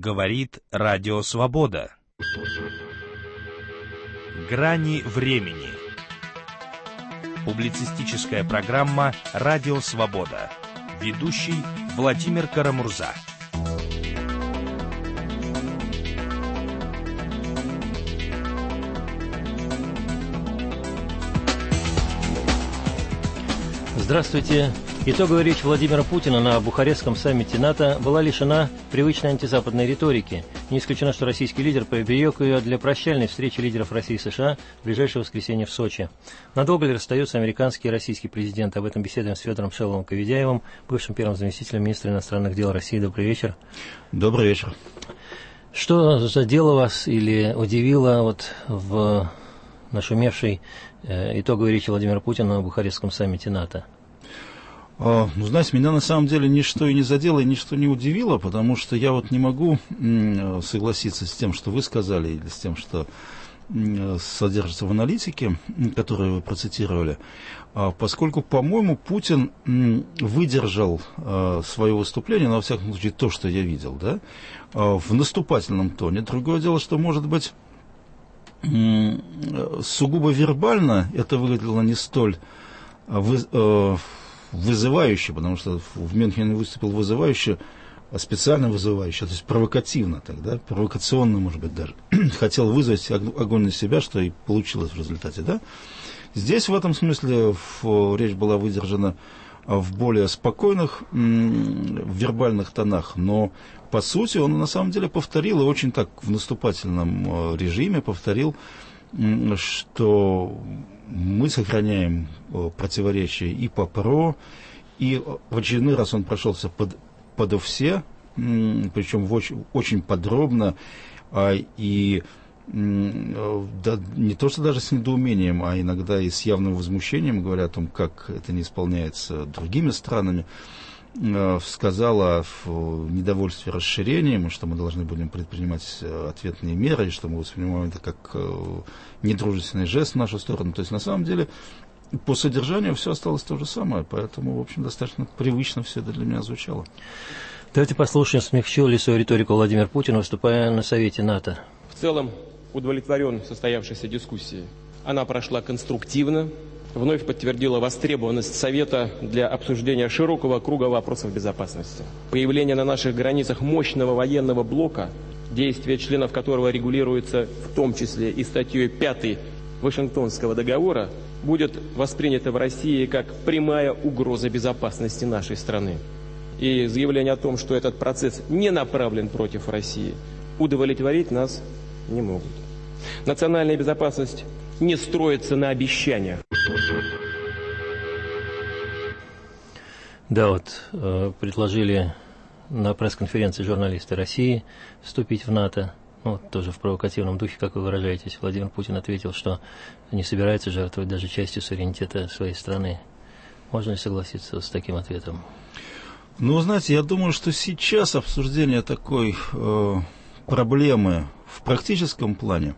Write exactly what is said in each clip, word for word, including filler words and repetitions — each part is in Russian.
Говорит Радио Свобода. Грани времени. Публицистическая программа «Радио Свобода». Ведущий Владимир Карамурза. Здравствуйте. Итоговая речь Владимира Путина на Бухарестском саммите НАТО была лишена привычной антизападной риторики. Не исключено, что российский лидер поберег ее для прощальной встречи лидеров России и США в ближайшее воскресенье в Сочи. Надолго ли расстаются американский и российский президенты? Об этом беседуем с Федором Шелловым-Коведяевым, бывшим первым заместителем министра иностранных дел России. Добрый вечер. Добрый вечер. Что задело вас или удивило вот в нашумевшей э, итоговой речи Владимира Путина на Бухарестском саммите НАТО? Ну, знаете, меня на самом деле ничто и не задело, и ничто не удивило, потому что я вот не могу согласиться с тем, что вы сказали, или с тем, что содержится в аналитике, которую вы процитировали, поскольку, по-моему, Путин выдержал свое выступление, но, во всяком случае, то, что я видел, да, в наступательном тоне. Другое дело, что, может быть, сугубо вербально это выглядело не столь вызывающе, потому что в Мюнхене выступил вызывающе, а специально вызывающе, то есть провокативно тогда, провокационно, может быть, даже. Хотел вызвать огонь на себя, что и получилось в результате, да. Здесь в этом смысле в, речь была выдержана в более спокойных в вербальных тонах, но по сути он на самом деле повторил, и очень так в наступательном режиме повторил, что мы сохраняем противоречия и по ПРО, и в очередной раз он прошелся под, под все, причем в очень, очень подробно, и да, не то что даже с недоумением, а иногда и с явным возмущением, говоря о том, как это не исполняется другими странами, сказал о недовольстве расширением, что мы должны будем предпринимать ответные меры, и что мы воспринимаем это как недружественный жест в нашу сторону. То есть, на самом деле, по содержанию все осталось то же самое, поэтому, в общем, достаточно привычно все это для меня звучало. Давайте послушаем, смягчил ли свою риторику Владимир Путин, выступая на Совете НАТО. В целом, удовлетворен состоявшейся дискуссией. Она прошла конструктивно, вновь подтвердила востребованность Совета для обсуждения широкого круга вопросов безопасности. Появление на наших границах мощного военного блока, действия членов которого регулируется в том числе и статьей пятой Вашингтонского договора, будет воспринято в России как прямая угроза безопасности нашей страны. И заявление о том, что этот процесс не направлен против России, удовлетворить нас не могут. Национальная безопасность не строится на обещаниях. Да, вот э, предложили на пресс-конференции журналисты России вступить в НАТО. Ну, вот, тоже в провокативном духе, как вы выражаетесь. Владимир Путин ответил, что не собирается жертвовать даже частью суверенитета своей страны. Можно ли согласиться с таким ответом? Ну, знаете, я думаю, что сейчас обсуждение такой э, проблемы в практическом плане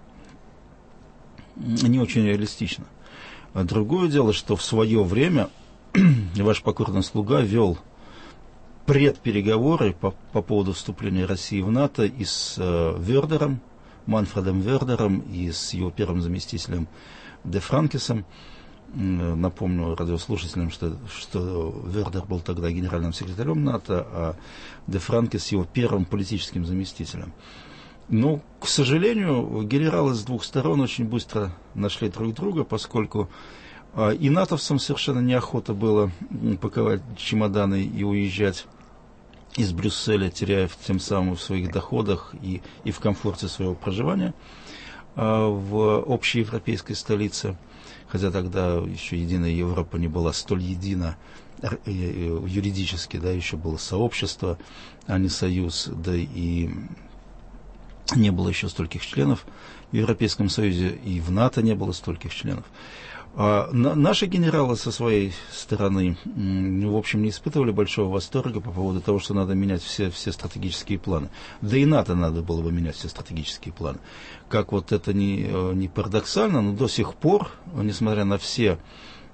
не очень реалистично. А другое дело, что в свое время ваш покорный слуга вел предпереговоры по, по поводу вступления России в НАТО и с э, Вердером, Манфредом Вердером, и с его первым заместителем Де Франкесом. Напомню радиослушателям, что, что Вердер был тогда генеральным секретарем НАТО, а Де Франкес его первым политическим заместителем. Но, к сожалению, генералы с двух сторон очень быстро нашли друг друга, поскольку а, и натовцам совершенно неохота было паковать чемоданы и уезжать из Брюсселя, теряя тем самым в своих доходах и, и в комфорте своего проживания а, в общей европейской столице, хотя тогда еще единая Европа не была столь едина юридически, да, еще было сообщество, а не союз, да и не было еще стольких членов в Европейском Союзе, и в НАТО не было стольких членов. А на, наши генералы со своей стороны, в общем, не испытывали большого восторга по поводу того, что надо менять все, все стратегические планы. Да и НАТО надо было бы менять все стратегические планы. Как вот это не, не парадоксально, но до сих пор, несмотря на все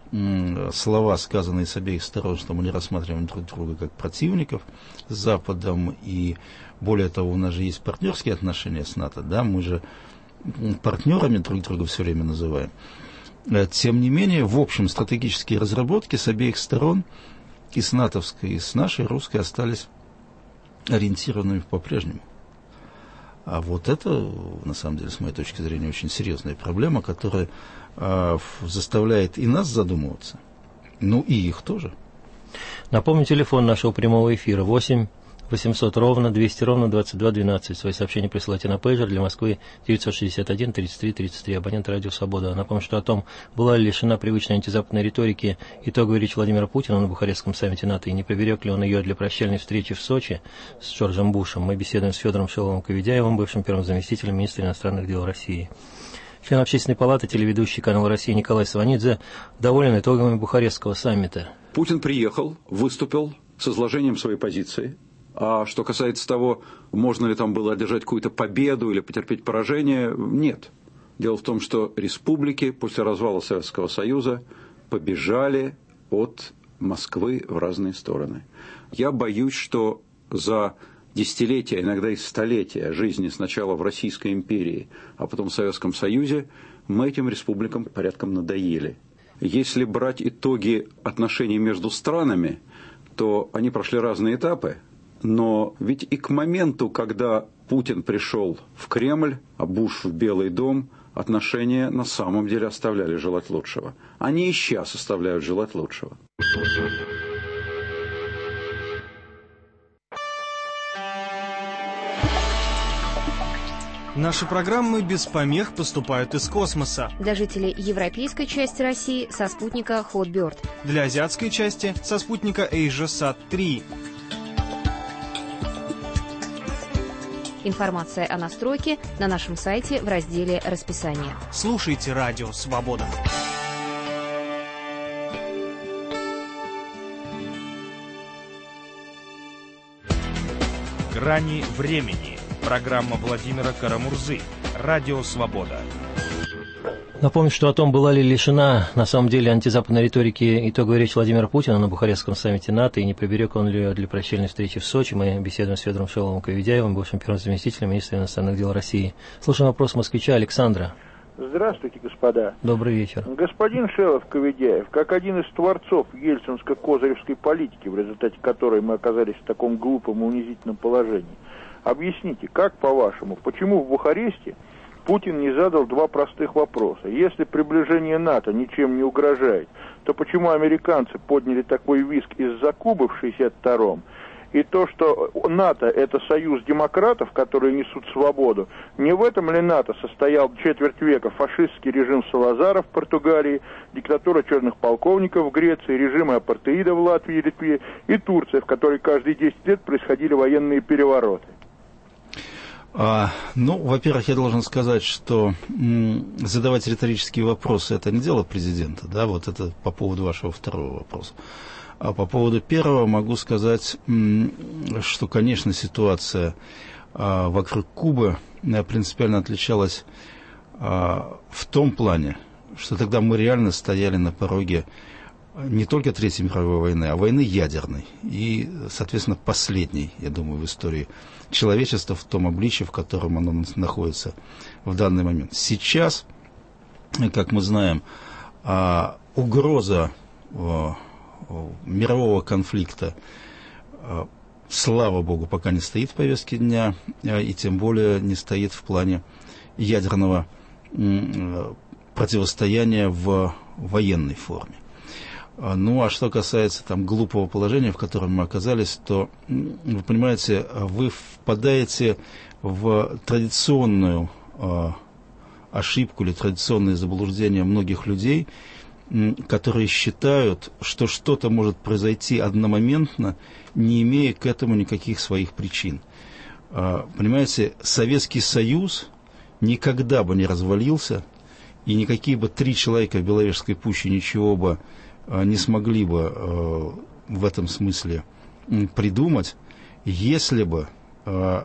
слова, сказанные с обеих сторон, что мы не рассматриваем друг друга как противников с Западом, и более того, у нас же есть партнерские отношения с НАТО, да, мы же партнерами друг друга все время называем. Тем не менее, в общем, стратегические разработки с обеих сторон, и с натовской, и с нашей, русской, остались ориентированными по-прежнему. А вот это, на самом деле, с моей точки зрения, очень серьезная проблема, которая э, заставляет и нас задумываться, ну и их тоже. Напомню, телефон нашего прямого эфира восемь восемьсот ровно двести ровно двадцать два двенадцать. Свои сообщения присылайте на пейджер для Москвы девятьсот шестьдесят один тридцать три тридцать три. Абонент радио «Свобода». Напомню, что о том, была ли лишена привычной антизападной риторики итоговая речь Владимира Путина на Бухарестском саммите НАТО, и не приберег ли он ее для прощальной встречи в Сочи с Джорджем Бушем, мы беседуем с Федором Шиловым-Коведяевым, бывшим первым заместителем министра иностранных дел России. Член Общественной палаты, телеведущий канала «Россия» Николай Сванидзе доволен итогами Бухарестского саммита. Путин приехал, выступил с изложением своей позиции. А что касается того, можно ли там было одержать какую-то победу или потерпеть поражение, нет. Дело в том, что республики после развала Советского Союза побежали от Москвы в разные стороны. Я боюсь, что за десятилетия, иногда и столетия жизни сначала в Российской империи, а потом в Советском Союзе, мы этим республикам порядком надоели. Если брать итоги отношений между странами, то они прошли разные этапы. Но ведь и к моменту, когда Путин пришел в Кремль, а Буш в Белый дом, отношения на самом деле оставляли желать лучшего. Они и сейчас оставляют желать лучшего. Наши программы без помех поступают из космоса. Для жителей европейской части России со спутника Hotbird. Для азиатской части со спутника AsiaSat три. Информация о настройке на нашем сайте в разделе «Расписание». Слушайте радио «Свобода». «Грани времени». Программа Владимира Карамурзы. Радио «Свобода». Напомню, что о том, была ли лишена на самом деле антизападной риторики итоговая речь Владимира Путина на Бухарестском саммите НАТО, и не приберег он ли для прощальной встречи в Сочи, мы беседуем с Федором Шиловым-Коведяевым, бывшим первым заместителем министра иностранных дел России. Слушаем вопрос москвича Александра. Здравствуйте, господа. Добрый вечер. Господин Шилов-Коведяев, как один из творцов ельцинско-козыревской политики, в результате которой мы оказались в таком глупом и унизительном положении, объясните, как, по-вашему, почему в Бухаресте Путин не задал два простых вопроса. Если приближение НАТО ничем не угрожает, то почему американцы подняли такой визг из-за Кубы в шестьдесят втором? И то, что НАТО – это союз демократов, которые несут свободу, не в этом ли НАТО состоял четверть века фашистский режим Салазара в Португалии, диктатура черных полковников в Греции, режимы апартеида в Латвии и Литве, и Турция, в которой каждые десять лет происходили военные перевороты? А, ну, во-первых, я должен сказать, что м, задавать риторические вопросы – это не дело президента, да, вот это по поводу вашего второго вопроса. А по поводу первого могу сказать, м, что, конечно, ситуация а, вокруг Кубы а, принципиально отличалась а, в том плане, что тогда мы реально стояли на пороге не только Третьей мировой войны, а войны ядерной и, соответственно, последней, я думаю, в истории человечества в том обличии, в котором оно находится в данный момент. Сейчас, как мы знаем, угроза мирового конфликта, слава богу, пока не стоит в повестке дня, и тем более не стоит в плане ядерного противостояния в военной форме. Ну, а что касается там глупого положения, в котором мы оказались, то, вы понимаете, вы впадаете в традиционную э, ошибку или традиционное заблуждение многих людей, э, которые считают, что что-то может произойти одномоментно, не имея к этому никаких своих причин. Э, понимаете, Советский Союз никогда бы не развалился, и никакие бы три человека в Беловежской пуще ничего бы не смогли бы э, в этом смысле придумать, если бы э,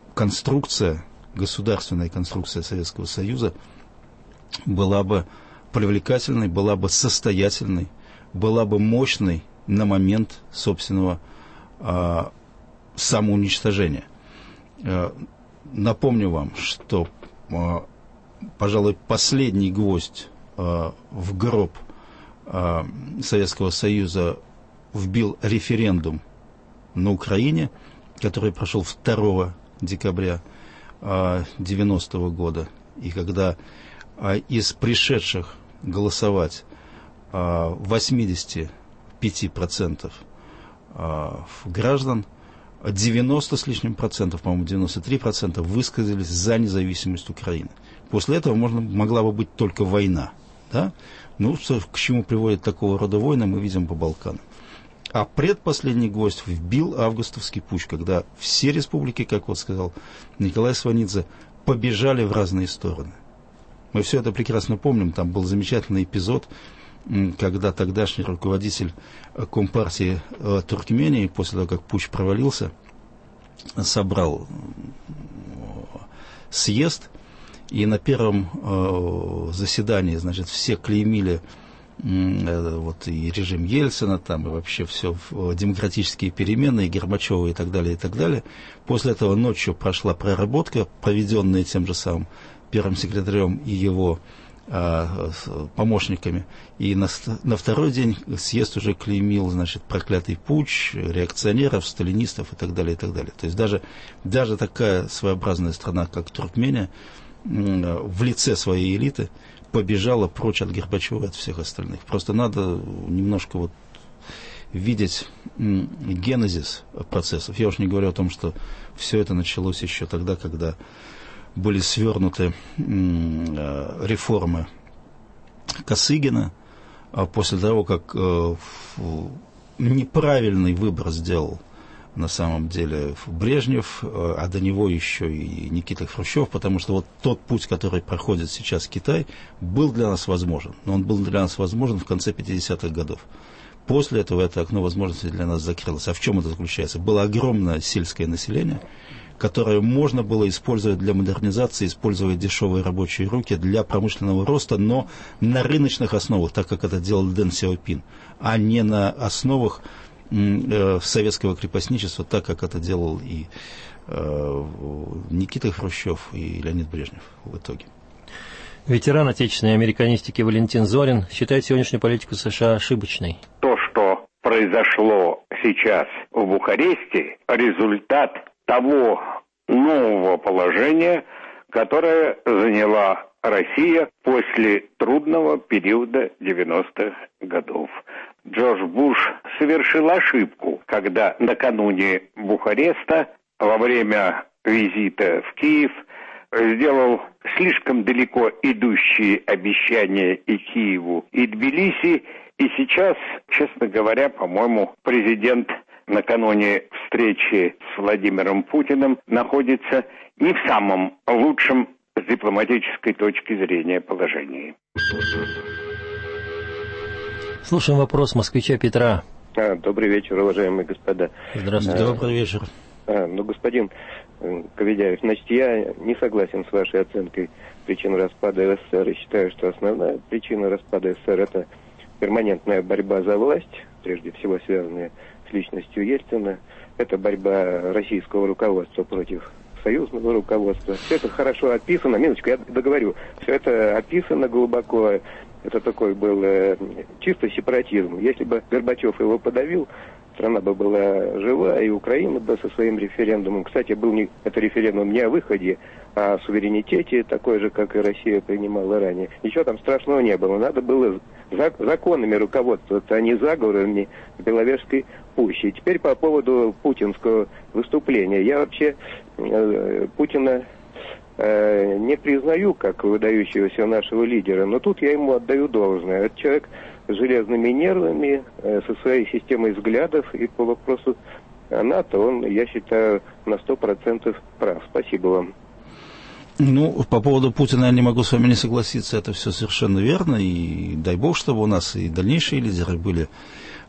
конструкция, государственная конструкция Советского Союза была бы привлекательной, была бы состоятельной, была бы мощной на момент собственного э, самоуничтожения. Э, напомню вам, что, э, пожалуй, последний гвоздь э, в гроб э, Советского Союза вбил референдум на Украине, который прошел второго декабря девяностого года. И когда а, из пришедших голосовать а, восемьдесят пять процентов а, граждан, девяносто с лишним процентов, по-моему, девяносто три процента высказались за независимость Украины. После этого можно, могла бы быть только война. Да? Ну, что, к чему приводит такого рода войны, мы видим по Балканам. А предпоследний гвоздь вбил августовский путч, когда все республики, как вот сказал Николай Сванидзе, побежали в разные стороны. Мы все это прекрасно помним. Там был замечательный эпизод, когда тогдашний руководитель Компартии Туркмении, после того, как путч провалился, собрал съезд, и на первом заседании, значит, все клеймили вот и режим Ельцина, там, и вообще все, демократические перемены, и Горбачева, и так далее, и так далее. После этого ночью прошла проработка, проведенная тем же самым первым секретарем и его а, помощниками. И на, на второй день съезд уже клеймил, значит, проклятый путч, реакционеров, сталинистов и так далее, и так далее. То есть даже, даже такая своеобразная страна, как Туркмения, в лице своей элиты побежала прочь от Горбачева и от всех остальных. Просто надо немножко вот видеть генезис процессов. Я уж не говорю о том, что все это началось еще тогда, когда были свернуты реформы Косыгина, после того, как неправильный выбор сделал на самом деле Брежнев, а до него еще и Никита Хрущев, потому что вот тот путь, который проходит сейчас Китай, был для нас возможен. Но он был для нас возможен в конце пятидесятых годов. После этого это окно возможностей для нас закрылось. А в чем это заключается? Было огромное сельское население, которое можно было использовать для модернизации, использовать дешевые рабочие руки для промышленного роста, но на рыночных основах, так как это делал Дэн Сяопин, а не на основах советского крепостничества, так как это делал и э, Никита Хрущев, и Леонид Брежнев в итоге. Ветеран отечественной американистики Валентин Зорин считает сегодняшнюю политику США ошибочной. То, что произошло сейчас в Бухаресте, результат того нового положения, которое заняла Россия после трудного периода девяностых годов. Джордж Буш совершил ошибку, когда накануне Бухареста, во время визита в Киев, сделал слишком далеко идущие обещания и Киеву, и Тбилиси, и сейчас, честно говоря, по-моему, президент накануне встречи с Владимиром Путиным находится не в самом лучшем с дипломатической точки зрения положении. Слушаем вопрос москвича Петра. А, добрый вечер, уважаемые господа. Здравствуйте. А, добрый вечер. А, ну, господин Коведяев, значит, я не согласен с вашей оценкой причин распада СССР и считаю, что основная причина распада СССР – это перманентная борьба за власть, прежде всего связанная с личностью Ельцина. Это борьба российского руководства против союзного руководства. Все это хорошо описано. Минуточку, я договорю. Все это описано глубоко. Это такой был э, чисто сепаратизм. Если бы Горбачев его подавил, страна бы была жива, и Украина бы со своим референдумом, кстати, был не, это референдум не о выходе, а о суверенитете, такой же, как и Россия принимала ранее. Ничего там страшного не было. Надо было за, законами руководствоваться, а не заговорами в Беловежской пуще. И теперь по поводу путинского выступления. Я вообще э, Путина э, не признаю как выдающегося нашего лидера, но тут я ему отдаю должное. Это человек с железными нервами, э, со своей системой взглядов, и по вопросу НАТО он, я считаю, на сто процентов прав. Спасибо вам. Ну, по поводу Путина я не могу с вами не согласиться, это все совершенно верно, и дай бог, чтобы у нас и дальнейшие лидеры были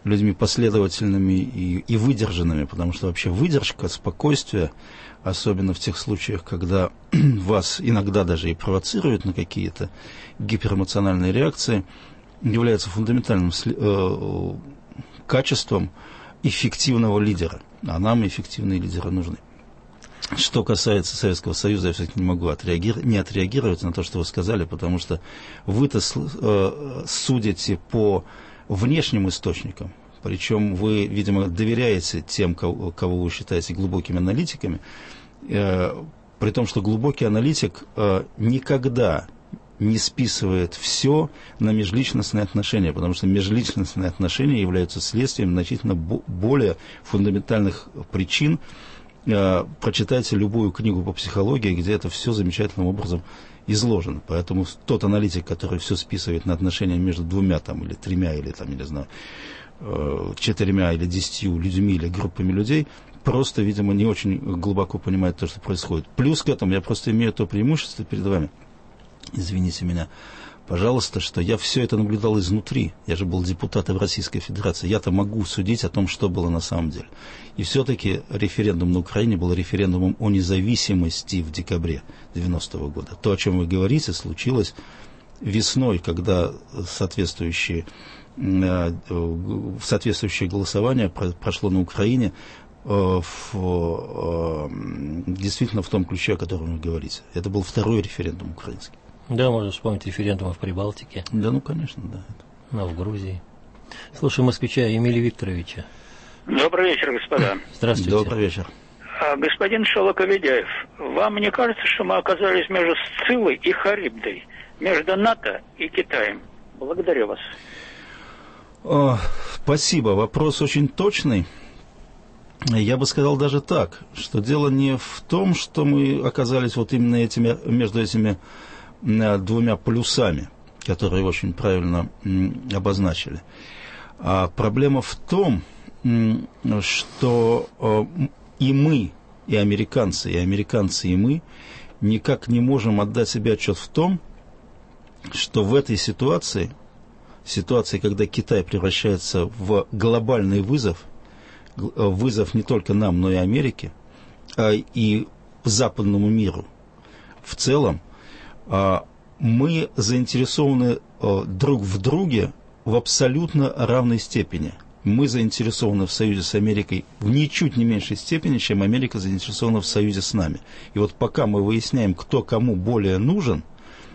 людьми последовательными и, и выдержанными, потому что вообще выдержка, спокойствие, особенно в тех случаях, когда вас иногда даже и провоцируют на какие-то гиперэмоциональные реакции, является фундаментальным э, качеством эффективного лидера. А нам эффективные лидеры нужны. Что касается Советского Союза, я все-таки не могу отреагировать, не отреагировать на то, что вы сказали, потому что вы-то э, судите по внешним источникам, причем вы, видимо, доверяете тем, кого, кого вы считаете глубокими аналитиками, э, при том, что глубокий аналитик э, никогда не списывает все на межличностные отношения, потому что межличностные отношения являются следствием значительно более фундаментальных причин. Прочитайте любую книгу по психологии, где это все замечательным образом изложено. Поэтому тот аналитик, который все списывает на отношения между двумя там, или тремя, или там, я не знаю, четырьмя или десятью людьми или группами людей, просто, видимо, не очень глубоко понимает то, что происходит. Плюс к этому я просто имею то преимущество перед вами, извините меня, пожалуйста, что я все это наблюдал изнутри. Я же был депутатом Российской Федерации. Я-то могу судить о том, что было на самом деле. И все-таки референдум на Украине был референдумом о независимости в декабре девяностого года. То, о чем вы говорите, случилось весной, когда соответствующие, соответствующее голосование прошло на Украине в, действительно в том ключе, о котором вы говорите. Это был второй референдум украинский. Да, можно вспомнить референдумы в Прибалтике. Да, ну, конечно, да. Ну, в Грузии. Слушаю москвича Емеля Викторовича. Добрый вечер, господа. Здравствуйте. Добрый вечер. А, господин Шолоковедяев, вам не кажется, что мы оказались между Сциллой и Харибдой, между НАТО и Китаем? Благодарю вас. О, спасибо. Вопрос очень точный. Я бы сказал даже так, что дело не в том, что мы оказались вот именно этими, между этими двумя полюсами, которые очень правильно обозначили. А проблема в том, что и мы, и американцы, и американцы, и мы никак не можем отдать себе отчет в том, что в этой ситуации, ситуации, когда Китай превращается в глобальный вызов, вызов не только нам, но и Америке, а и западному миру в целом, мы заинтересованы друг в друге в абсолютно равной степени. Мы заинтересованы в союзе с Америкой в ничуть не меньшей степени, чем Америка заинтересована в союзе с нами. И вот пока мы выясняем, кто кому более нужен,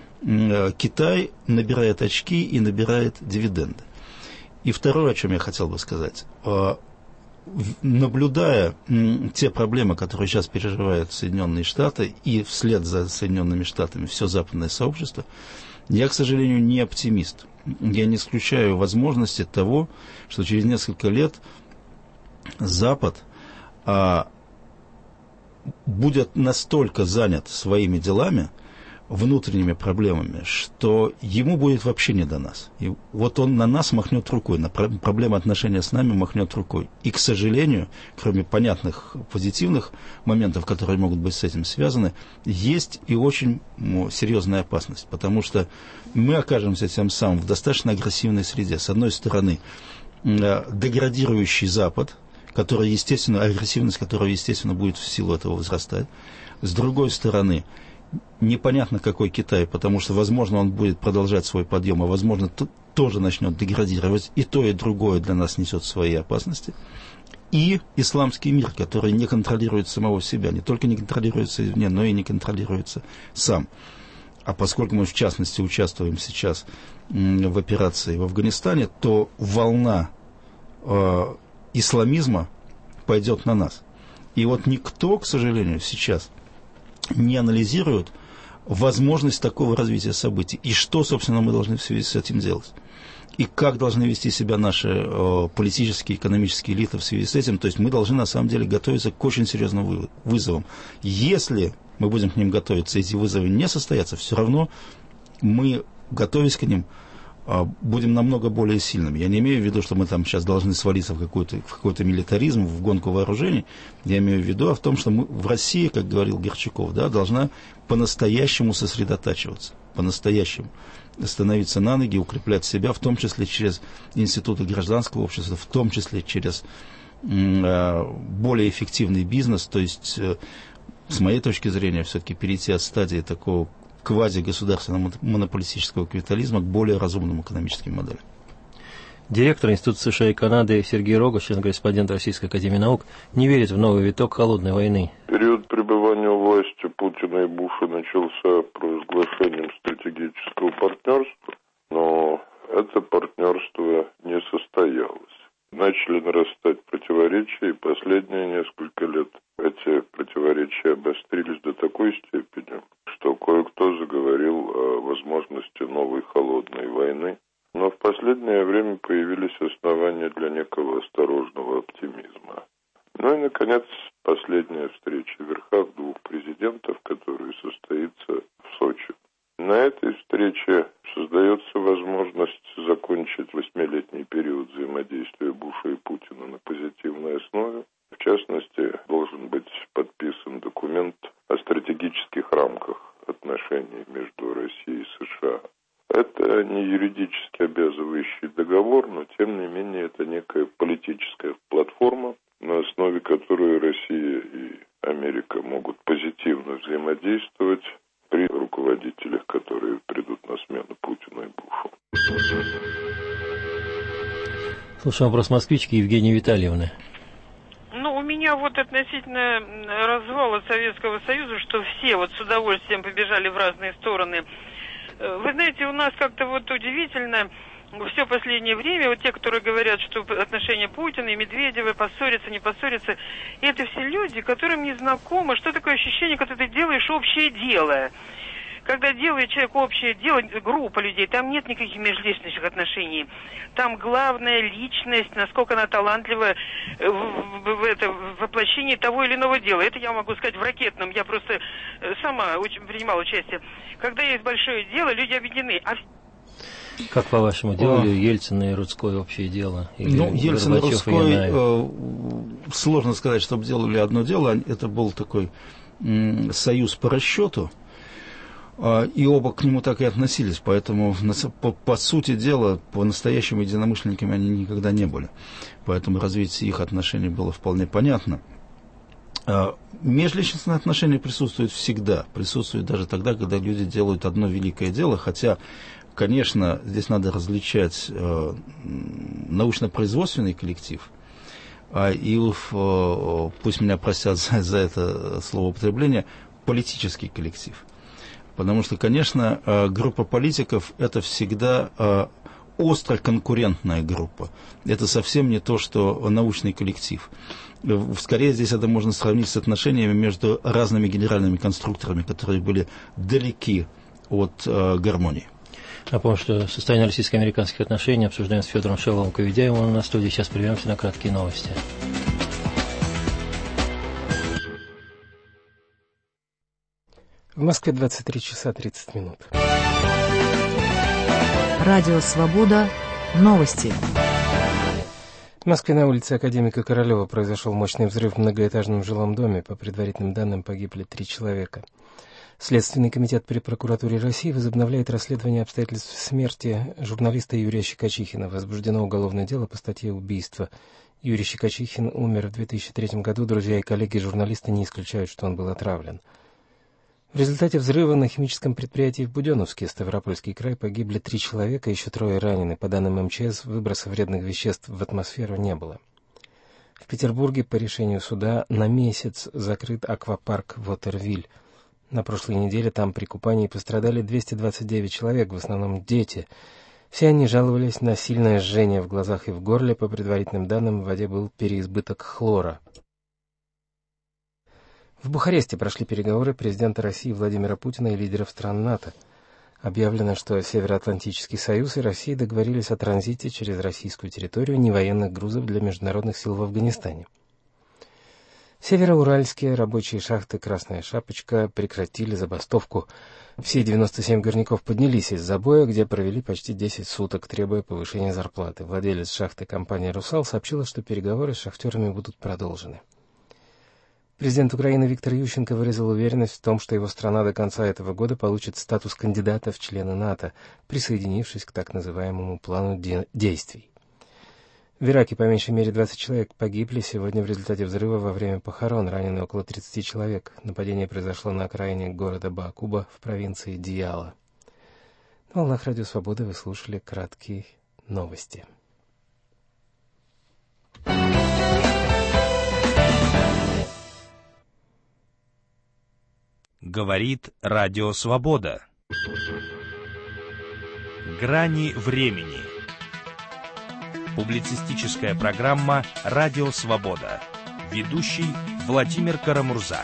Китай набирает очки и набирает дивиденды. И второе, о чем я хотел бы сказать. Наблюдая те проблемы, которые сейчас переживают Соединенные Штаты, и вслед за Соединенными Штатами все западное сообщество, я, к сожалению, не оптимист. Я не исключаю возможности того, что через несколько лет Запад а, будет настолько занят своими делами, внутренними проблемами, что ему будет вообще не до нас. И вот он на нас махнет рукой, на проблемы отношения с нами махнет рукой. И, к сожалению, кроме понятных позитивных моментов, которые могут быть с этим связаны, есть и очень ну, серьезная опасность, потому что мы окажемся тем самым в достаточно агрессивной среде. С одной стороны, деградирующий Запад, который, естественно, агрессивность которого, естественно, будет в силу этого возрастать. С другой стороны, непонятно какой Китай, потому что, возможно, он будет продолжать свой подъем, а, возможно, тоже начнет деградировать. И то, и другое для нас несет свои опасности. И исламский мир, который не контролирует самого себя, не только не контролируется извне, но и не контролируется сам. А поскольку мы, в частности, участвуем сейчас в операции в Афганистане, то волна э, исламизма пойдет на нас. И вот никто, к сожалению, сейчас не анализируют возможность такого развития событий. И что, собственно, мы должны в связи с этим делать. И как должны вести себя наши э, политические, экономические элиты в связи с этим. То есть мы должны, на самом деле, готовиться к очень серьезным вызовам. Если мы будем к ним готовиться, эти вызовы не состоятся, все равно мы, готовясь к ним, будем намного более сильными. Я не имею в виду, что мы там сейчас должны свалиться в какой-то, в какой-то милитаризм, в гонку вооружений. Я имею в виду о том, что мы в России, как говорил Горчаков, да, должна по-настоящему сосредотачиваться, по-настоящему становиться на ноги, укреплять себя, в том числе через институты гражданского общества, в том числе через э, более эффективный бизнес, то есть, э, с моей точки зрения, все-таки перейти от стадии такого квазигосударственного монополистического капитализма к более разумным экономическим моделям. Директор Института США и Канады Сергей Рогов, член-корреспондент Российской академии наук, не верит в новый виток холодной войны. Период пребывания у власти Путина и Буша начался провозглашением стратегического партнерства, но это партнерство не состоялось. Начали нарастать противоречия, и последние несколько лет эти противоречия обострились до такой степени, что кое-кто заговорил о возможности новой холодной войны. Но в последнее время появились основания для некого осторожного оптимизма. Ну и, наконец, последняя встреча в верхах двух президентов, которая состоится в Сочи. На этой встрече создается возможность закончить восьмилетний период взаимодействия Буша и Путина на позитивной основе. В частности, должен быть подписан документ о стратегических рамках отношений между Россией и США. Это не юридически обязывающий договор, но тем не менее это некая политическая платформа, на основе которой Россия и Америка могут позитивно взаимодействовать при руководителях, которые придут на смену Путину и Бушу. Слушаем вопрос москвички Евгении Витальевны. Ну, у меня вот относительно развала Советского Союза, что все вот с удовольствием побежали в разные стороны. Вы знаете, у нас как-то вот удивительно все последнее время, вот те, которые говорят, что отношения Путина и Медведева, поссорятся, не поссорятся, это все люди, которым не знакомо, что такое ощущение, когда ты делаешь общее дело. Когда делает человек общее дело, группа людей, там нет никаких межличностных отношений. Там главная личность, насколько она талантлива в, в, в, это, в воплощении того или иного дела. Это я могу сказать в ракетном, я просто сама уч, принимала участие. Когда есть большое дело, люди объединены. А... Как по вашему делу, Ельцин и Рудской общее дело? Или ну, Ельцин и Рудской, и э, сложно сказать, чтобы делали одно дело. Это был такой м, союз по расчету. И оба к нему так и относились, поэтому по, по сути дела, по-настоящему единомышленниками они никогда не были. Поэтому развитие их отношений было вполне понятно. Межличностные отношения присутствуют всегда, присутствуют даже тогда, когда люди делают одно великое дело, хотя, конечно, здесь надо различать научно-производственный коллектив, и, пусть меня простят за, за это словоупотребление, политический коллектив. Потому что, конечно, группа политиков – это всегда остро конкурентная группа. Это совсем не то, что научный коллектив. Скорее, здесь это можно сравнить с отношениями между разными генеральными конструкторами, которые были далеки от гармонии. Напомню, что состояние российско-американских отношений обсуждаем с Федором Шавловым-Коведяевым на студии. Сейчас прервемся на краткие новости. В Москве двадцать три часа тридцать минут. Радио «Свобода». Новости. В Москве на улице Академика Королева произошел мощный взрыв в многоэтажном жилом доме. По предварительным данным, погибли три человека. Следственный комитет при прокуратуре России возобновляет расследование обстоятельств смерти журналиста Юрия Щекочихина. Возбуждено уголовное дело по статье «Убийство». Юрий Щекочихин умер в две тысячи третьем году. Друзья и коллеги журналиста не исключают, что он был отравлен. В результате взрыва на химическом предприятии в Буденновске, Ставропольский край, погибли три человека, еще трое ранены. По данным эм че эс, выброса вредных веществ в атмосферу не было. В Петербурге по решению суда на месяц закрыт аквапарк Вотервиль. На прошлой неделе там при купании пострадали двести двадцать девять человек, в основном дети. Все они жаловались на сильное жжение в глазах и в горле. По предварительным данным, в воде был переизбыток хлора. В Бухаресте прошли переговоры президента России Владимира Путина и лидеров стран НАТО. Объявлено, что Североатлантический союз и Россия договорились о транзите через российскую территорию невоенных грузов для международных сил в Афганистане. В Североуральске рабочие шахты «Красная шапочка» прекратили забастовку. Все девяносто семь горняков поднялись из забоя, где провели почти десять суток, требуя повышения зарплаты. Владелец шахты компания «Русал» сообщила, что переговоры с шахтерами будут продолжены. Президент Украины Виктор Ющенко выразил уверенность в том, что его страна до конца этого года получит статус кандидата в члены НАТО, присоединившись к так называемому плану де- действий. В Ираке по меньшей мере двадцать человек погибли сегодня в результате взрыва во время похорон, ранены около тридцати человек. Нападение произошло на окраине города Баакуба в провинции Дияла. На волнах Радио Свобода вы слушали краткие новости. Говорит Радио Свобода. Грани времени. Публицистическая программа «Радио Свобода». Ведущий Владимир Карамурза.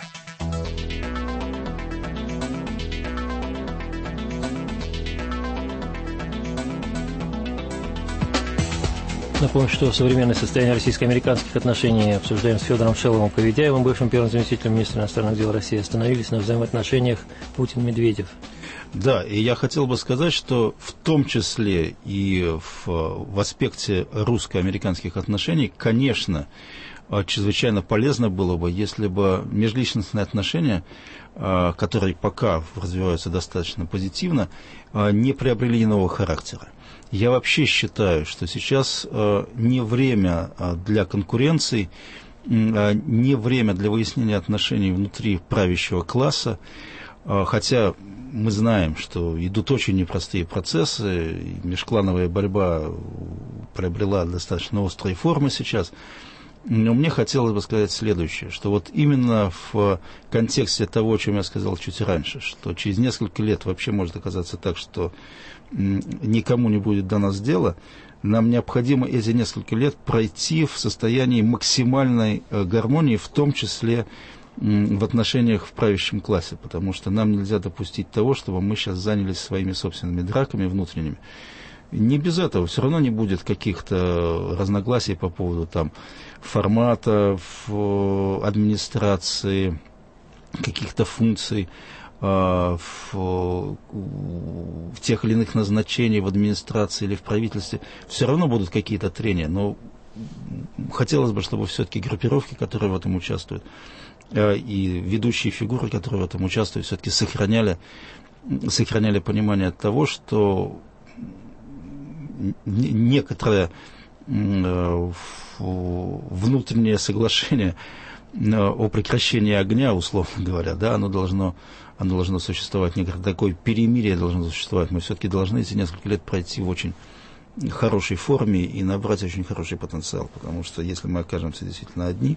Напомню, что современное состояние российско-американских отношений обсуждаем с Федором Шелловым-Поведяевым, бывшим первым заместителем министра иностранных дел России. Остановились на взаимоотношениях Путин-Медведев. Да, и я хотел бы сказать, что в том числе и в, в аспекте русско-американских отношений, конечно, чрезвычайно полезно было бы, если бы межличностные отношения, которые пока развиваются достаточно позитивно, не приобрели иного характера. Я вообще считаю, что сейчас не время для конкуренции, не время для выяснения отношений внутри правящего класса, хотя мы знаем, что идут очень непростые процессы, и межклановая борьба приобрела достаточно острые формы сейчас. Но мне хотелось бы сказать следующее, что вот именно в контексте того, о чем я сказал чуть раньше, что через несколько лет вообще может оказаться так, что никому не будет до нас дела, нам необходимо эти несколько лет пройти в состоянии максимальной гармонии, в том числе в отношениях в правящем классе, потому что нам нельзя допустить того, чтобы мы сейчас занялись своими собственными драками внутренними. Не без этого, все равно не будет каких-то разногласий по поводу там формата в администрации, каких-то функций, в, в тех или иных назначений в администрации или в правительстве. Все равно будут какие-то трения, но хотелось бы, чтобы все-таки группировки, которые в этом участвуют, и ведущие фигуры, которые в этом участвуют, все-таки сохраняли, сохраняли понимание того, что некоторое внутреннее соглашение о прекращении огня, условно говоря, да, оно должно, оно должно существовать, некое такое перемирие должно существовать. Мы все-таки должны эти несколько лет пройти в очень хорошей форме и набрать очень хороший потенциал, потому что если мы окажемся действительно одни,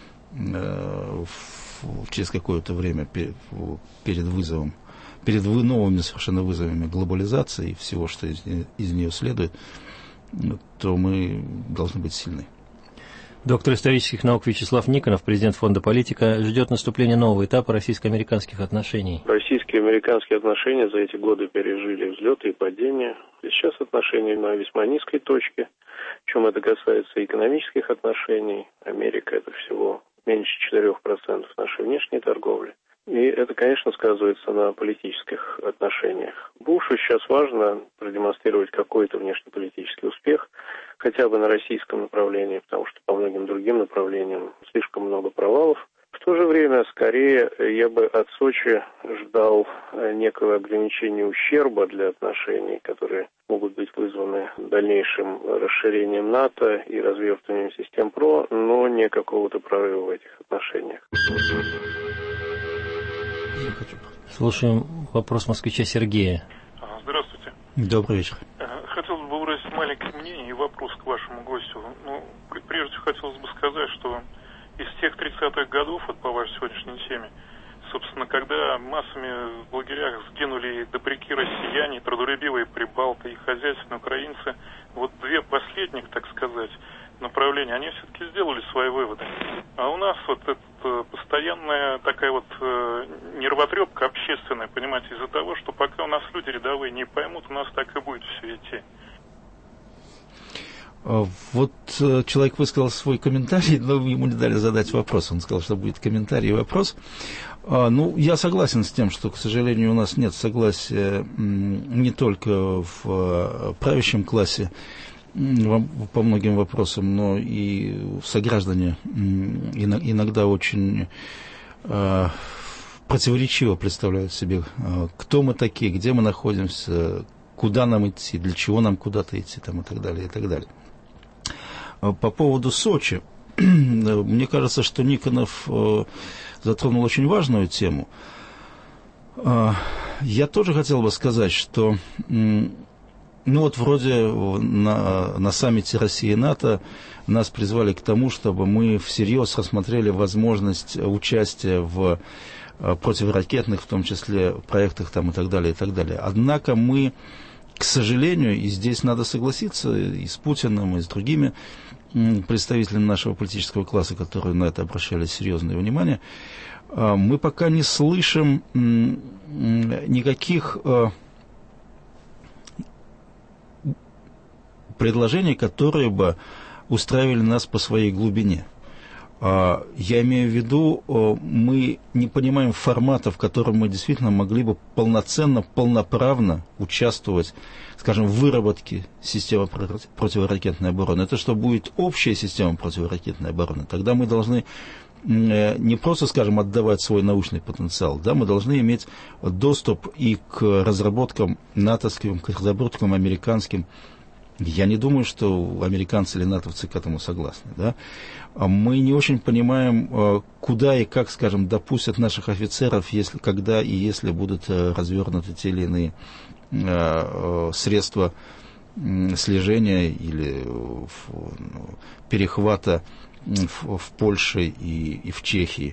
через какое-то время перед вызовом, перед новыми совершенно вызовами глобализации и всего, что из, из нее следует, то мы должны быть сильны. Доктор исторических наук Вячеслав Никонов, президент фонда «Политика», ждет наступления нового этапа российско-американских отношений. Российские и американские отношения за эти годы пережили взлеты и падения. И сейчас отношения на весьма низкой точке. Причем это касается экономических отношений. Америка – это всего меньше четырех процентов нашей внешней торговли. И это, конечно, сказывается на политических отношениях. Бушу сейчас важно продемонстрировать какой-то внешнеполитический успех, хотя бы на российском направлении, потому что по многим другим направлениям слишком много провалов. В то же время, скорее, я бы от Сочи ждал некого ограничения ущерба для отношений, которые могут быть вызваны дальнейшим расширением НАТО и развертыванием систем ПРО, но не какого-то прорыва в этих отношениях. Слушаем вопрос москвича Сергея. Здравствуйте. Добрый вечер. Хотелось бы выразить маленькое мнение и вопрос к вашему гостю. Ну, прежде всего хотелось бы сказать, что из тех тридцатых годов, вот по вашей сегодняшней теме, собственно, когда массами в лагерях сгинули добряки россияне, и трудолюбивые прибалты и хозяйственные украинцы, вот две последних, так сказать, направления, они все-таки сделали свои выводы. А у нас вот эта постоянная такая вот э, нервотрепка общественная, понимаете, из-за того, что пока у нас люди рядовые не поймут, у нас так и будет все идти. Вот человек высказал свой комментарий, но ему не дали задать вопрос. Он сказал, что будет комментарий и вопрос. Ну, я согласен с тем, что, к сожалению, у нас нет согласия не только в правящем классе по многим вопросам, но и сограждане иногда очень противоречиво представляют себе, кто мы такие, где мы находимся, куда нам идти, для чего нам куда-то идти, там, и так далее, и так далее. По поводу Сочи, мне кажется, что Никонов затронул очень важную тему. Я тоже хотел бы сказать, что, ну вот вроде на, на саммите России и НАТО нас призвали к тому, чтобы мы всерьез рассмотрели возможность участия в противоракетных, в том числе, проектах там, и так далее, и так далее. Однако мы, к сожалению, и здесь надо согласиться и с Путиным, и с другими представителями нашего политического класса, которые на это обращали серьезное внимание, мы пока не слышим никаких предложений, которые бы устраивали нас по своей глубине. Я имею в виду, мы не понимаем формата, в котором мы действительно могли бы полноценно, полноправно участвовать, скажем, в выработке системы противоракетной обороны. Это что будет общая система противоракетной обороны, тогда мы должны не просто, скажем, отдавать свой научный потенциал, да, мы должны иметь доступ и к разработкам натовским, к разработкам американским. Я не думаю, что американцы или натовцы к этому согласны. Да? Мы не очень понимаем, куда и как, скажем, допустят наших офицеров, если, когда и если будут развернуты те или иные средства слежения или перехвата в, в Польше и, и в Чехии.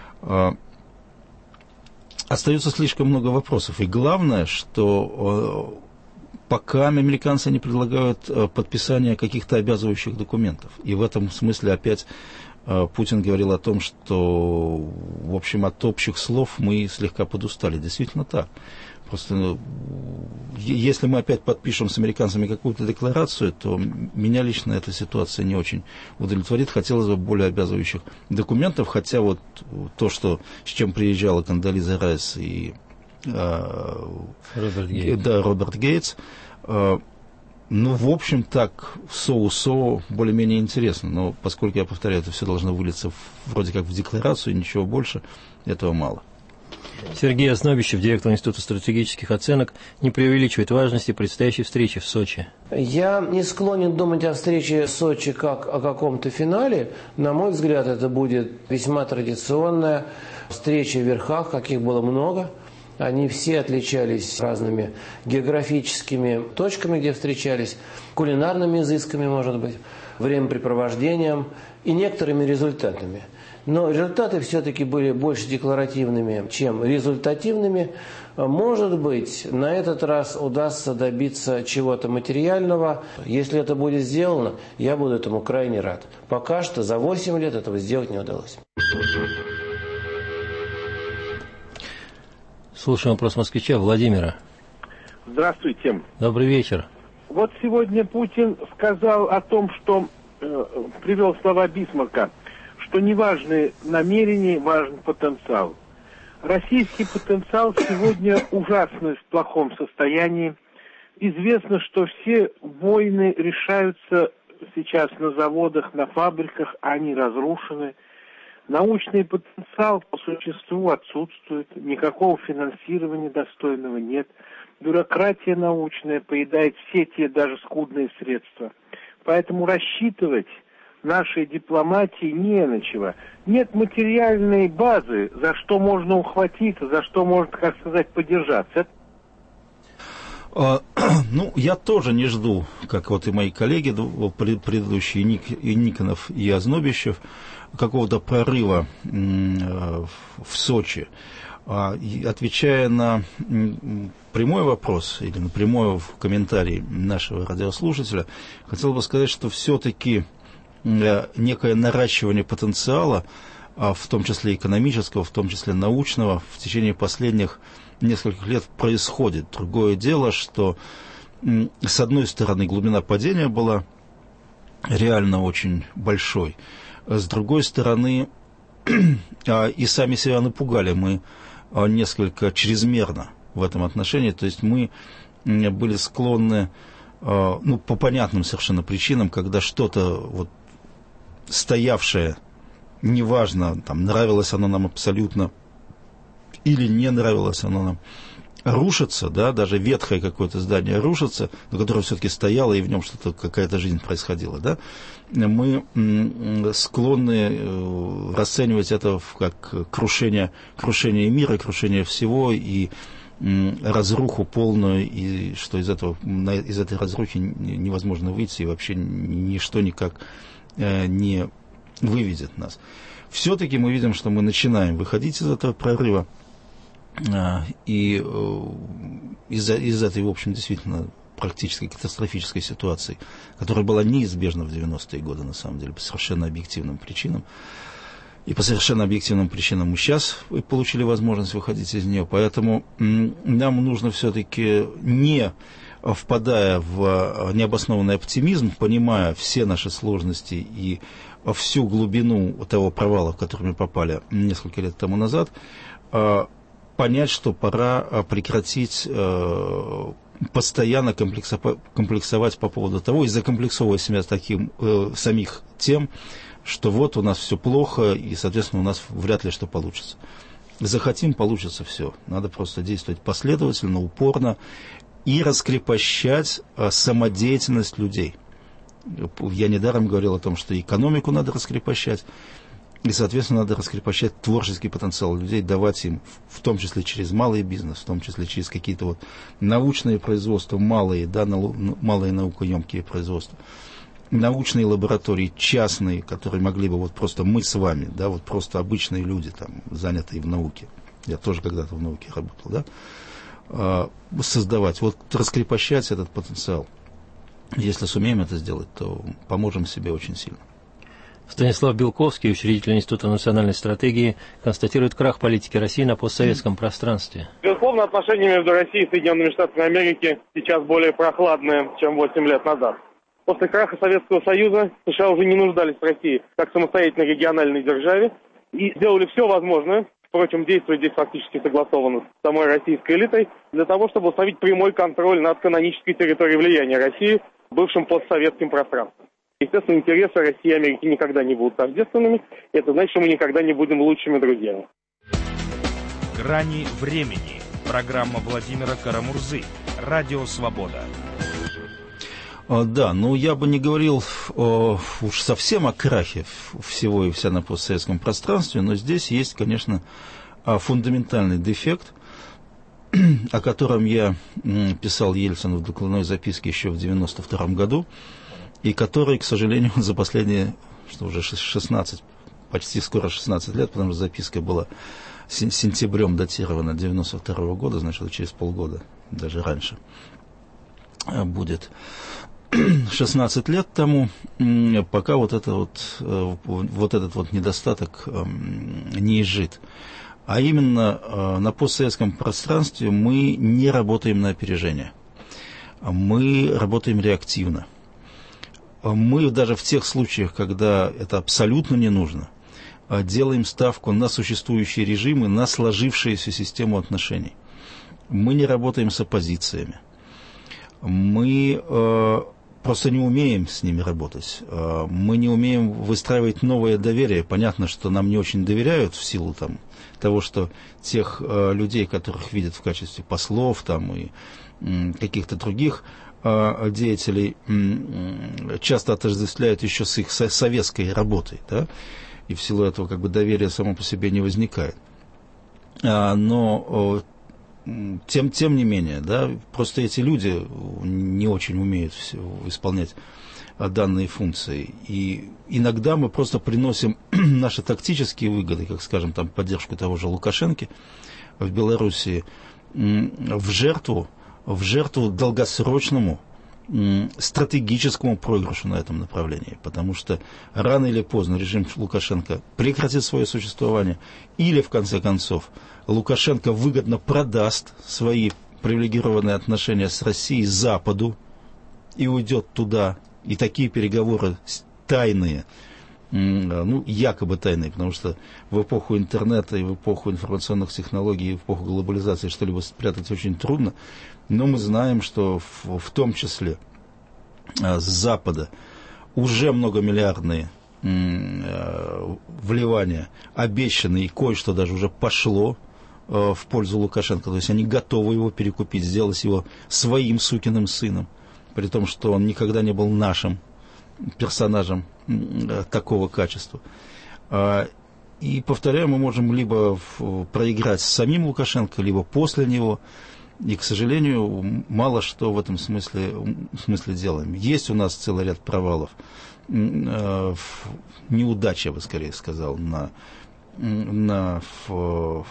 Остается слишком много вопросов. И главное, что пока американцы не предлагают подписание каких-то обязывающих документов. И в этом смысле опять Путин говорил о том, что, в общем, от общих слов мы слегка подустали. Действительно так. Просто если мы опять подпишем с американцами какую-то декларацию, то меня лично эта ситуация не очень удовлетворит. Хотелось бы более обязывающих документов, хотя вот то, что, с чем приезжала Кондолиза Райс и э, Роберт Гейтс, да, Роберт Гейтс, э, ну, в общем, так, соу-соу более-менее интересно. Но поскольку, я повторяю, это все должно вылиться в, вроде как в декларацию, ничего больше, этого мало. Сергей Ознобищев, директор Института стратегических оценок, не преувеличивает важности предстоящей встречи в Сочи. Я не склонен думать о встрече в Сочи как о каком-то финале. На мой взгляд, это будет весьма традиционная встреча в верхах, каких было много. Они все отличались разными географическими точками, где встречались, кулинарными изысками, может быть, времяпрепровождением и некоторыми результатами. Но результаты все-таки были больше декларативными, чем результативными. Может быть, на этот раз удастся добиться чего-то материального. Если это будет сделано, я буду этому крайне рад. Пока что за восемь лет этого сделать не удалось. Слушаем вопрос москвича Владимира. Здравствуйте. Добрый вечер. Вот сегодня Путин сказал о том, что э, привел слова Бисмарка, что не важны намерения, важен потенциал. Российский потенциал сегодня ужасно в плохом состоянии. Известно, что все войны решаются сейчас на заводах, на фабриках, а они разрушены. Научный потенциал по существу отсутствует, никакого финансирования достойного нет. Бюрократия научная поедает все те даже скудные средства. Поэтому рассчитывать нашей дипломатии не на чего. Нет материальной базы, за что можно ухватиться, за что можно, как сказать, подержаться. А, ну, я тоже не жду, как вот и мои коллеги, предыдущие Ник, и Никонов, и Ознобищев, какого-то прорыва в Сочи. А, отвечая на прямой вопрос или на прямой комментарий нашего радиослушателя, хотел бы сказать, что все-таки некое наращивание потенциала, в том числе экономического, в том числе научного, в течение последних нескольких лет происходит. Другое дело, что с одной стороны глубина падения была реально очень большой. С другой стороны, и сами себя напугали мы несколько чрезмерно в этом отношении. То есть мы были склонны, ну, по понятным совершенно причинам, когда что-то вот стоявшее, неважно, там, нравилось оно нам абсолютно или не нравилось оно нам, рушится, да, даже ветхое какое-то здание рушится, но которое все-таки стояло, и в нем что-то, какая-то жизнь происходила, да, мы склонны расценивать это как крушение, крушение мира, крушение всего, и разруху полную, и что из этого, из этой разрухи невозможно выйти, и вообще ничто никак не выведет нас. Все-таки мы видим, что мы начинаем выходить из этого прорыва, и из, из этой, в общем, действительно практически катастрофической ситуации, которая была неизбежна в девяностые годы, на самом деле, по совершенно объективным причинам. И по совершенно объективным причинам мы сейчас получили возможность выходить из нее. Поэтому нам нужно все-таки, не впадая в необоснованный оптимизм, понимая все наши сложности и всю глубину того провала, в который мы попали несколько лет тому назад, понять, что пора прекратить постоянно комплексовать по поводу того, и закомплексовывать себя таким э, самих тем, что вот у нас все плохо, и, соответственно, у нас вряд ли что получится. Захотим, получится все. Надо просто действовать последовательно, упорно и раскрепощать э, самодеятельность людей. Я недаром говорил о том, что экономику надо раскрепощать, и, соответственно, надо раскрепощать творческий потенциал людей, давать им, в том числе через малый бизнес, в том числе через какие-то вот научные производства, малые, да, малые наукоемкие производства, научные лаборатории частные, которые могли бы вот просто мы с вами, да, вот просто обычные люди, там, занятые в науке, я тоже когда-то в науке работал, да, создавать, вот раскрепощать этот потенциал. Если сумеем это сделать, то поможем себе очень сильно. Станислав Белковский, учредитель Института национальной стратегии, констатирует крах политики России на постсоветском пространстве. Безусловно, отношения между Россией и Соединенными Штатами Америки сейчас более прохладные, чем восемь лет назад. После краха Советского Союза США уже не нуждались в России как самостоятельной региональной державе и сделали все возможное, впрочем, действия здесь фактически согласованы с самой российской элитой, для того, чтобы установить прямой контроль над канонической территорией влияния России в бывшем постсоветском пространстве. Естественно, интересы России и Америки никогда не будут тождественными. И это значит, что мы никогда не будем лучшими друзьями. «Грани времени». Программа Владимира Карамурзы. Радио «Свобода». Да, ну я бы не говорил о, уж совсем о крахе всего и вся на постсоветском пространстве, но здесь есть, конечно, фундаментальный дефект, о котором я писал Ельцину в докладной записке еще в девяносто втором году, и который, к сожалению, за последние, что уже шестнадцать, почти скоро шестнадцать лет, потому что записка была сентябрем датирована девяносто второго года, значит, через полгода, даже раньше будет шестнадцать лет тому, пока вот, это вот, вот этот вот недостаток не изжит. А именно на постсоветском пространстве мы не работаем на опережение. Мы работаем реактивно. Мы даже в тех случаях, когда это абсолютно не нужно, делаем ставку на существующие режимы, на сложившуюся систему отношений. Мы не работаем с оппозициями. Мы э, просто не умеем с ними работать. Э, мы не умеем выстраивать новое доверие. Понятно, что нам не очень доверяют в силу там, того, что тех э, людей, которых видят в качестве послов там, и э, каких-то других деятелей часто отождествляют еще с их советской работой, да? И в силу этого как бы доверия само по себе не возникает. Но тем, тем не менее, да, просто эти люди не очень умеют исполнять данные функции. И иногда мы просто приносим наши тактические выгоды, как, скажем, там, поддержку того же Лукашенко в Белоруссии, в жертву в жертву долгосрочному стратегическому проигрышу на этом направлении, потому что рано или поздно режим Лукашенко прекратит свое существование, или, в конце концов, Лукашенко выгодно продаст свои привилегированные отношения с Россией Западу и уйдет туда, И такие переговоры тайные, ну, якобы тайные, потому что в эпоху интернета и в эпоху информационных технологий, и в эпоху глобализации что-либо спрятать очень трудно. Но мы знаем, что в, в том числе с Запада уже многомиллиардные вливания обещаны, и кое-что даже уже пошло в пользу Лукашенко. То есть они готовы его перекупить, сделать его своим сукиным сыном, при том, что он никогда не был нашим персонажем такого качества. И, повторяю, мы можем либо проиграть с самим Лукашенко, либо после него. И, к сожалению, мало что в этом смысле, в смысле делаем. Есть у нас целый ряд провалов. Неудачи, я бы скорее сказал, на, на в,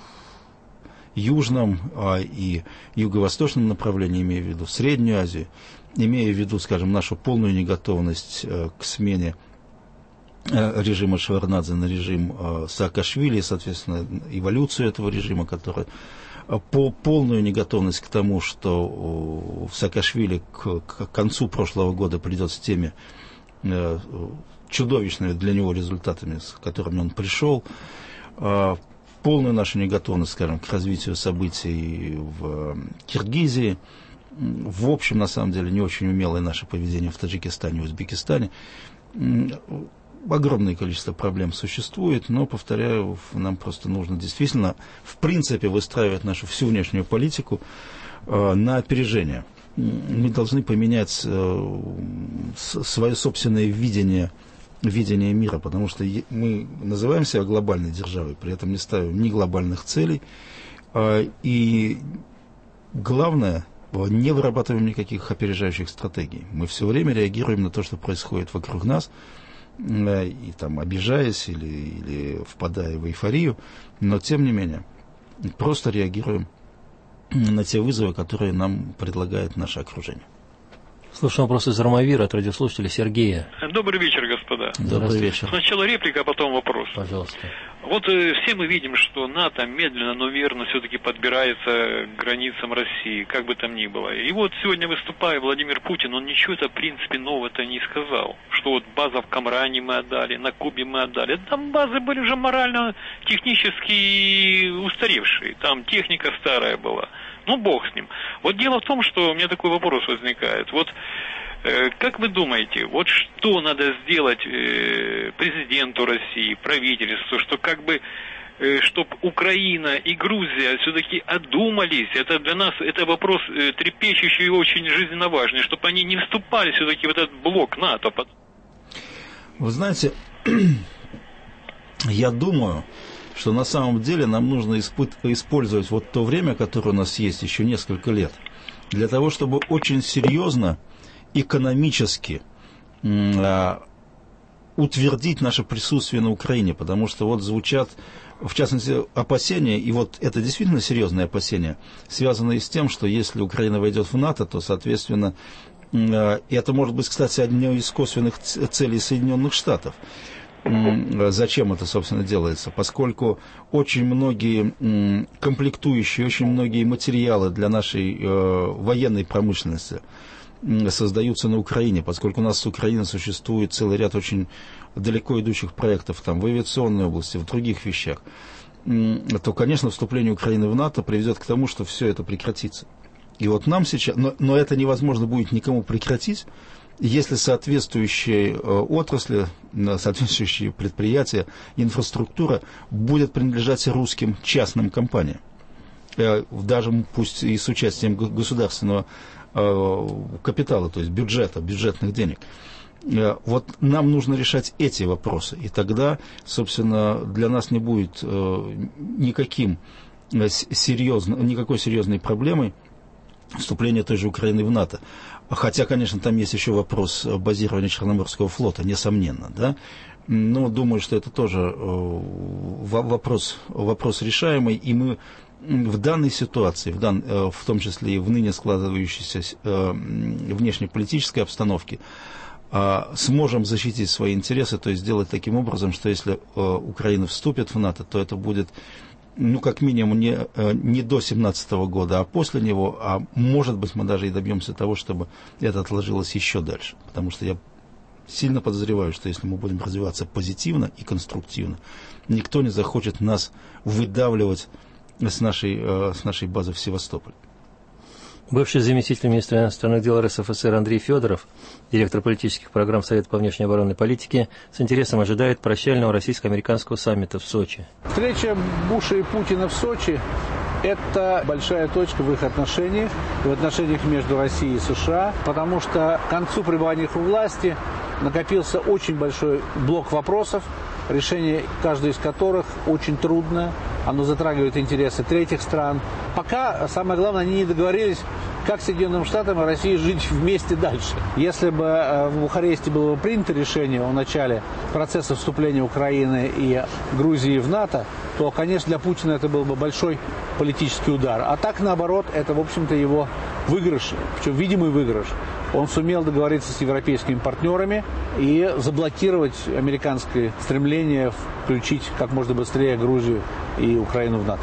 южном а, и юго-восточном направлении, имея в виду Среднюю Азию, имея в виду, скажем, нашу полную неготовность а, к смене а, режима Шеварднадзе на режим а, Саакашвили, и, соответственно, эволюцию этого режима, который по полную неготовность к тому, что в Саакашвили к, к концу прошлого года придет с теми э, чудовищными для него результатами, с которыми он пришел, э, полную нашу неготовность, скажем, к развитию событий в Киргизии, в общем, на самом деле, не очень умелое наше поведение в Таджикистане и Узбекистане. Огромное количество проблем существует, но, повторяю, нам просто нужно действительно, в принципе, выстраивать нашу всю внешнюю политику э, на опережение. Мы должны поменять э, свое собственное видение, видение мира, потому что мы называем себя глобальной державой, при этом не ставим ни глобальных целей, э, и главное, не вырабатываем никаких опережающих стратегий. Мы все время реагируем на то, что происходит вокруг нас, и там обижаясь или, или впадая в эйфорию, но тем не менее просто реагируем на те вызовы, которые нам предлагает наше окружение. Слушаем вопрос из Армавира от радиослушателя Сергея. Добрый вечер, господа. Добрый вечер. Сначала реплика, а потом вопрос. Пожалуйста. Вот э, все мы видим, что НАТО медленно, но верно все-таки подбирается к границам России, как бы там ни было. И вот сегодня, выступая, Владимир Путин, он ничего-то, в принципе, нового-то не сказал. Что вот база в Камране мы отдали, на Кубе мы отдали. Там базы были уже морально-технически устаревшие. Там техника старая была. Ну, бог с ним. Вот дело в том, что у меня такой вопрос возникает. Вот э, как вы думаете, вот что надо сделать э, президенту России, правительству, что как бы, э, чтобы Украина и Грузия все-таки одумались, это для нас, это вопрос э, трепещущий и очень жизненно важный, чтобы они не вступали все-таки в этот блок НАТО. Вы знаете, я думаю, что на самом деле нам нужно испыт- использовать вот то время, которое у нас есть, еще несколько лет, для того, чтобы очень серьезно, экономически э, утвердить наше присутствие на Украине, потому что вот звучат, в частности, опасения, и вот это действительно серьезные опасения, связанные с тем, что если Украина войдет в НАТО, то, соответственно, э, это может быть, кстати, одной из косвенных целей Соединенных Штатов. Зачем это, собственно, делается? Поскольку очень многие комплектующие, очень многие материалы для нашей э, военной промышленности создаются на Украине, поскольку у нас с Украиной существует целый ряд очень далеко идущих проектов там, в авиационной области, в других вещах, то, конечно, вступление Украины в НАТО приведет к тому, что все это прекратится. И вот нам сейчас, но, но это невозможно будет никому прекратить, если соответствующие э, отрасли, соответствующие предприятия, инфраструктура будет принадлежать русским частным компаниям, э, даже пусть и с участием государственного э, капитала, то есть бюджета, бюджетных денег. Э, вот нам нужно решать эти вопросы, и тогда, собственно, для нас не будет э, никаким серьезно, никакой серьезной проблемой вступление той же Украины в НАТО. Хотя, конечно, там есть еще вопрос базирования Черноморского флота, несомненно, да. Но думаю, что это тоже вопрос, вопрос решаемый, и мы в данной ситуации, в, дан, в том числе и в ныне складывающейся внешнеполитической обстановке, сможем защитить свои интересы, то есть сделать таким образом, что если Украина вступит в НАТО, то это будет ну, как минимум, не, не до семнадцатого года, а после него, а может быть, мы даже и добьемся того, чтобы это отложилось еще дальше. Потому что я сильно подозреваю, что если мы будем развиваться позитивно и конструктивно, никто не захочет нас выдавливать с нашей, с нашей базы в Севастополе. Бывший заместитель министра иностранных дел РСФСР Андрей Федоров, директор политических программ Совета по внешней оборонной политике, с интересом ожидает прощального российско-американского саммита в Сочи. Встреча Буша и Путина в Сочи – это большая точка в их отношениях, в отношениях между Россией и США, потому что к концу пребывания их у власти накопился очень большой блок вопросов, решение каждой из которых очень трудно, оно затрагивает интересы третьих стран. Пока, самое главное, они не договорились, как Соединенным Штатам и России жить вместе дальше. Если бы в Бухаресте было принято решение о начале процесса вступления Украины и Грузии в НАТО, то, конечно, для Путина это был бы большой политический удар. А так, наоборот, это, в общем-то, его выигрыш, причем видимый выигрыш. Он сумел договориться с европейскими партнерами и заблокировать американское стремление включить как можно быстрее Грузию и Украину в НАТО.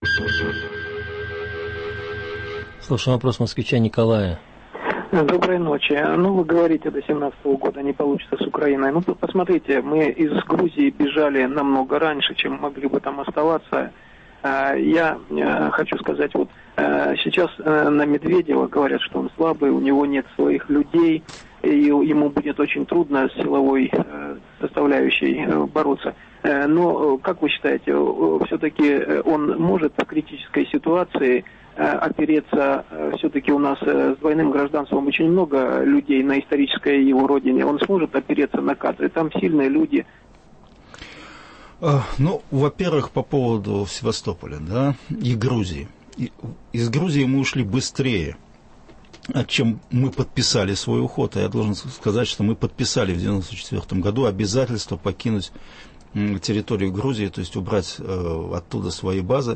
Слушаем вопрос москвича Николая. Доброй ночи. Ну, вы говорите, до семнадцатого года не получится с Украиной. Ну, посмотрите, мы из Грузии бежали намного раньше, чем могли бы там оставаться. Я хочу сказать, вот сейчас на Медведева говорят, что он слабый, у него нет своих людей, и ему будет очень трудно с силовой составляющей бороться. Но, как вы считаете, все-таки он может в критической ситуации опереться, все-таки у нас с двойным гражданством очень много людей на исторической его родине, он сможет опереться на кадры, там сильные люди. Ну, во-первых, по поводу Севастополя, да, и Грузии. Из Грузии мы ушли быстрее, чем мы подписали свой уход. А я должен сказать, что мы подписали в девяносто четвёртом году обязательство покинуть территорию Грузии, то есть убрать оттуда свои базы.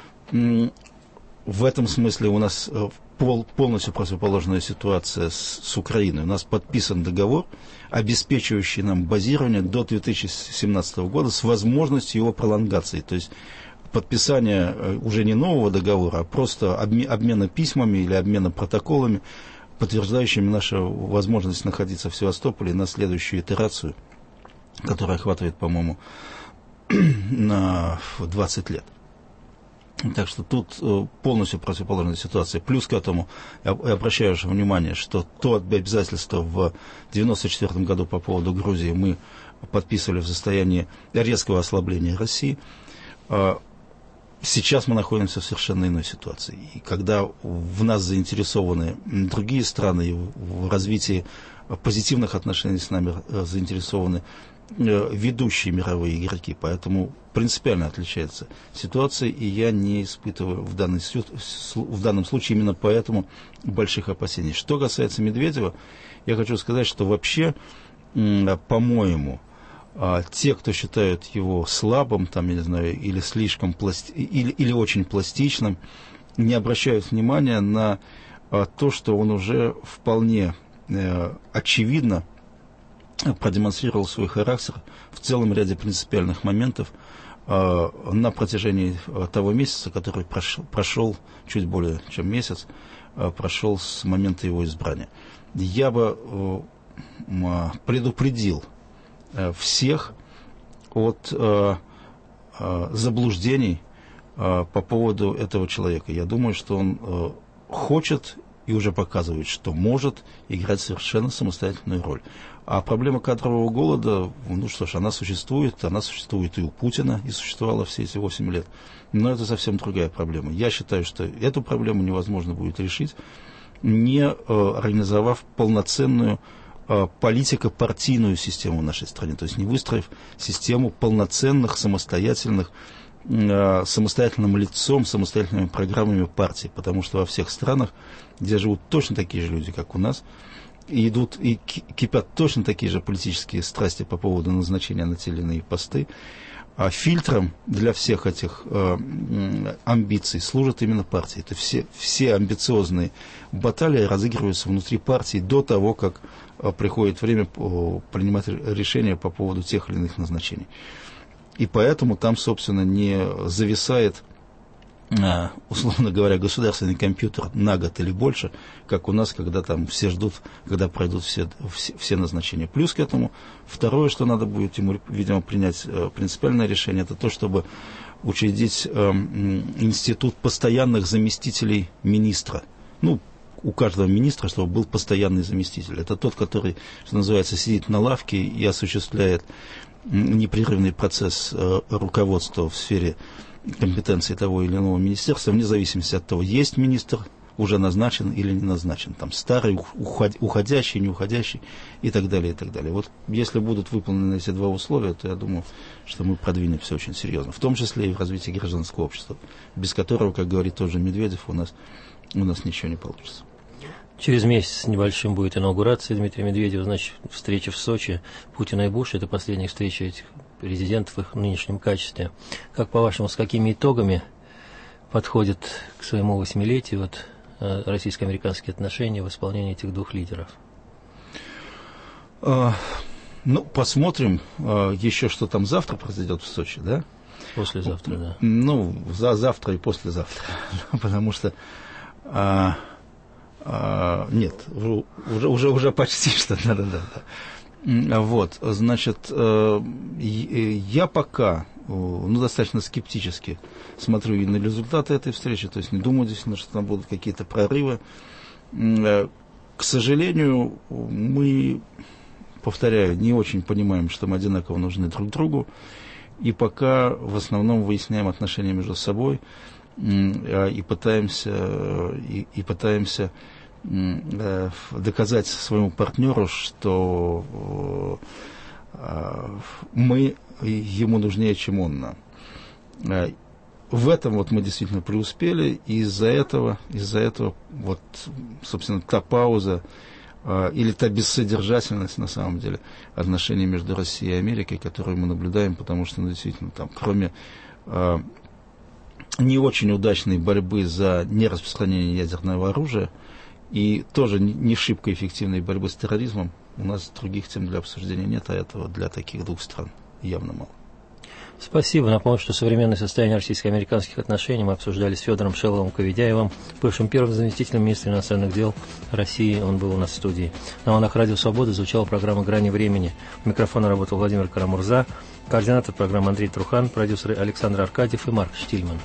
В этом смысле у нас пол, полностью противоположная ситуация с, с Украиной. У нас подписан договор, обеспечивающий нам базирование до две тысячи семнадцатого года с возможностью его пролонгации. То есть подписание уже не нового договора, а просто обмена письмами или обмена протоколами, подтверждающими нашу возможность находиться в Севастополе на следующую итерацию, которая охватывает, по-моему, на двадцать лет. Так что тут полностью противоположная ситуация. Плюс к этому я обращаю ваше внимание, что то обязательство в девяносто четвёртом году по поводу Грузии мы подписывали в состоянии резкого ослабления России. Сейчас мы находимся в совершенно иной ситуации. И когда в нас заинтересованы другие страны, в развитии позитивных отношений с нами заинтересованы ведущие мировые игроки, поэтому принципиально отличается ситуация, и я не испытываю в, данный, в данном случае именно поэтому больших опасений. Что касается Медведева, я хочу сказать, что вообще, по-моему, те, кто считают его слабым, там, я не знаю, или слишком пласти... или, или очень пластичным, не обращают внимания на то, что он уже вполне очевидно продемонстрировал свой характер в целом ряде принципиальных моментов э, на протяжении того месяца, который прошел, прошел чуть более чем месяц, э, прошел с момента его избрания. Я бы э, предупредил э, всех от э, э, заблуждений э, по поводу этого человека. Я думаю, что он э, хочет и уже показывает, что может играть совершенно самостоятельную роль. А проблема кадрового голода, ну что ж, она существует, она существует и у Путина, и существовала все эти восемь лет. Но это совсем другая проблема. Я считаю, что эту проблему невозможно будет решить, не э, организовав полноценную э, политико-партийную систему в нашей стране. То есть не выстроив систему полноценных, самостоятельных, э, самостоятельным лицом, самостоятельными программами партий. Потому что во всех странах, где живут точно такие же люди, как у нас, и идут и кипят точно такие же политические страсти по поводу назначения на те или иные посты, а фильтром для всех этих э, амбиций служат именно партии. То есть все, все амбициозные баталии разыгрываются внутри партии до того, как э, приходит время э, принимать решения по поводу тех или иных назначений. И поэтому там, собственно, не зависает, условно говоря, государственный компьютер на год или больше, как у нас, когда там все ждут, когда пройдут все, все, все назначения. Плюс к этому, второе, что надо будет ему, видимо, принять принципиальное решение, это то, чтобы учредить э, институт постоянных заместителей министра. Ну, у каждого министра, чтобы был постоянный заместитель. Это тот, который, что называется, сидит на лавке и осуществляет непрерывный процесс э, руководства в сфере компетенции того или иного министерства, вне зависимости от того, есть министр, уже назначен или не назначен, там старый, уходящий, не уходящий и так далее, и так далее. Вот если будут выполнены эти два условия, то я думаю, что мы продвинемся очень серьезно, в том числе и в развитии гражданского общества, без которого, как говорит тоже Медведев, у нас, у нас ничего не получится. Через месяц с небольшим будет инаугурация Дмитрия Медведева, значит, встреча в Сочи Путина и Буша, это последняя встреча этих президентов в их нынешнем качестве. Как, по-вашему, с какими итогами подходит к своему восьмилетию вот, российско-американские отношения в исполнении этих двух лидеров? А, ну, посмотрим а, еще, что там завтра произойдет в Сочи, да? Послезавтра, да. Ну, за завтра и послезавтра. Потому что а, а, нет, уже, уже, уже почти что, да-да-да. Вот, значит, я пока, ну, достаточно скептически смотрю и на результаты этой встречи, то есть не думаю действительно, что там будут какие-то прорывы. К сожалению, мы, повторяю, не очень понимаем, что мы одинаково нужны друг другу, и пока в основном выясняем отношения между собой и пытаемся, и, и пытаемся доказать своему партнеру, что мы ему нужнее, чем он нам. В этом вот мы действительно преуспели, и из-за этого, из-за этого вот, собственно, та пауза или та бессодержательность, на самом деле, отношений между Россией и Америкой, которую мы наблюдаем, потому что, ну, действительно, там, кроме не очень удачной борьбы за нераспространение ядерного оружия, и тоже не шибко эффективной борьбы с терроризмом, у нас других тем для обсуждения нет, а этого для таких двух стран явно мало. Спасибо. Напомню, что современное состояние российско-американских отношений мы обсуждали с Федором Шеловым-Коведяевым, бывшим первым заместителем министра иностранных дел России. Он был у нас в студии. На волнах Радио Свобода звучала программа «Грани времени». У микрофона работал Владимир Карамурза, координатор программы Андрей Трухан, продюсеры Александр Аркадьев и Марк Штильман.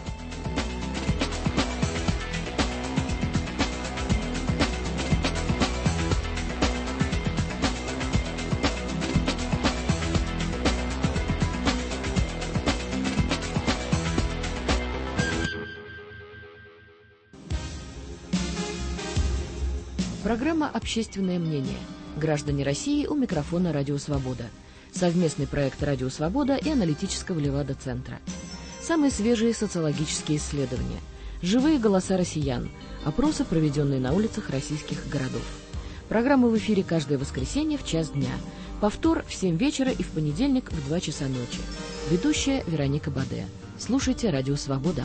Программа «Общественное мнение». Граждане России у микрофона «Радио Свобода». Совместный проект «Радио Свобода» и аналитического Левада-центра. Самые свежие социологические исследования. Живые голоса россиян. Опросы, проведенные на улицах российских городов. Программа в эфире каждое воскресенье в час дня. Повтор в семь вечера и в понедельник в два часа ночи. Ведущая Вероника Баде. Слушайте «Радио Свобода».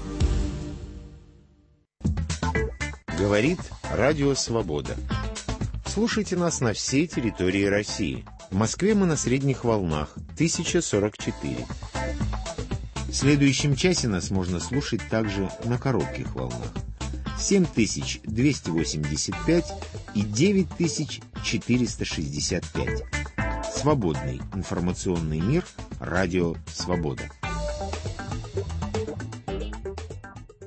Говорит Радио Свобода. Слушайте нас на всей территории России. В Москве мы на средних волнах тысяча сорок четыре. В следующем часе нас можно слушать также на коротких волнах семь тысяч двести восемьдесят пять и девять тысяч четыреста шестьдесят пять. Свободный информационный мир. Радио Свобода.